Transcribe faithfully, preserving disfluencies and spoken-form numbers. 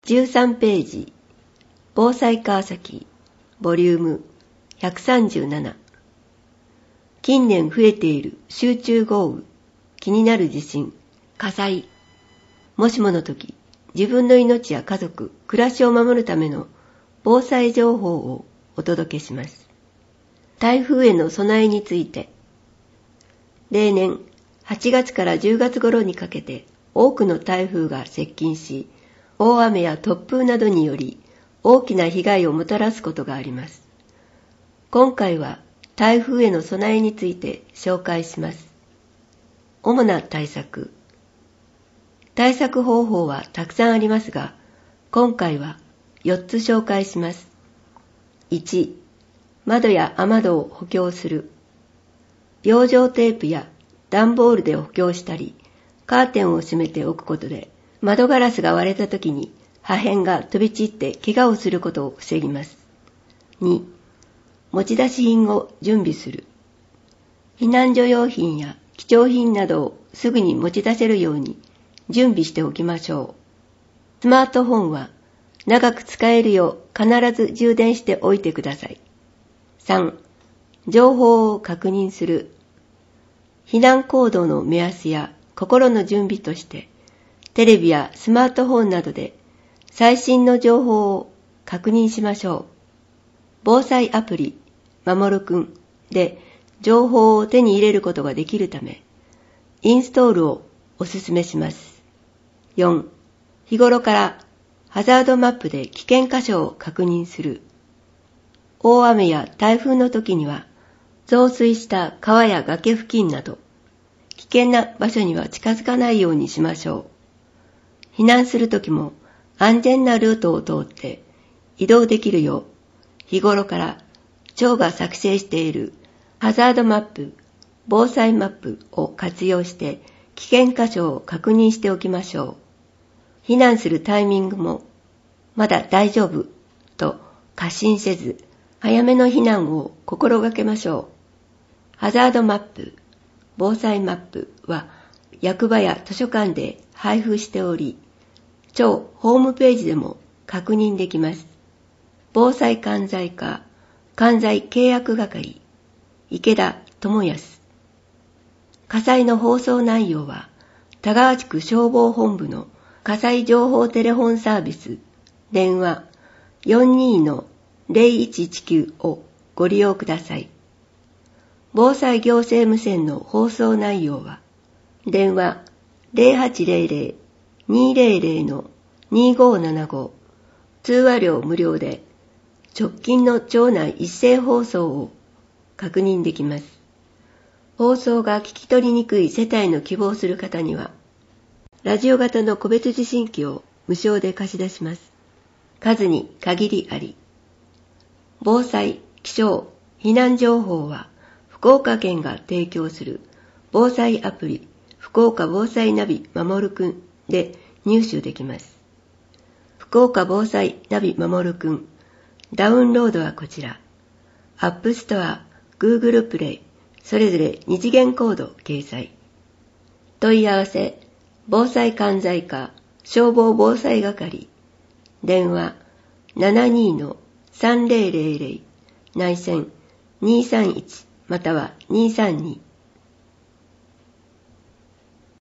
じゅうさんページ、防災川崎、ボリュームひゃくさんじゅうなな。近年増えている集中豪雨、気になる地震、火災。もしもの時、自分の命や家族、暮らしを守るための防災情報をお届けします。台風への備えについて。例年、はちがつからじゅうがつ頃にかけて多くの台風が接近し、大雨や突風などにより大きな被害をもたらすことがあります。今回は台風への備えについて紹介します。主な対策。対策方法はたくさんありますが、今回はよっつ紹介します。いち、窓や雨戸を補強する。養生テープや段ボールで補強したり、カーテンを閉めておくことで、窓ガラスが割れた時に破片が飛び散って怪我をすることを防ぎます。に、持ち出し品を準備する。避難所用品や貴重品などをすぐに持ち出せるように準備しておきましょう。スマートフォンは長く使えるよう必ず充電しておいてください。さん、情報を確認する。避難行動の目安や心の準備として、テレビやスマートフォンなどで最新の情報を確認しましょう。防災アプリ、まもるくんで情報を手に入れることができるため、インストールをお勧めします。よん、日頃からハザードマップで危険箇所を確認する。大雨や台風の時には、増水した川や崖付近など、危険な場所には近づかないようにしましょう。避難するときも安全なルートを通って移動できるよう、日頃から町が作成しているハザードマップ、防災マップを活用して危険箇所を確認しておきましょう。避難するタイミングもまだ大丈夫と過信せず、早めの避難を心がけましょう。ハザードマップ、防災マップは役場や図書館で配布しており、町ホームページでも確認できます。防災管財課、管財契約係、池田智康。火災の放送内容は、田川地区消防本部の火災情報テレホンサービス、電話 よんにーのゼロいちいちきゅう をご利用ください。防災行政無線の放送内容は、電話 ゼロはちゼロゼロ にーゼロゼロ のにーごーななご、通話料無料で直近の町内一斉放送を確認できます。放送が聞き取りにくい世帯の希望する方には、ラジオ型の個別受信機を無償で貸し出します。数に限りあり。防災、気象、避難情報は福岡県が提供する防災アプリ福岡防災ナビまもるくんで入手できます。福岡防災ナビまもるくん、ダウンロードはこちら。アップストア、Google プレイ、それぞれ二次元コード掲載。問い合わせ、防災管財課、消防防災係、電話 ななにーのさんゼロゼロゼロ 内線にーさんいちまたはにーさんに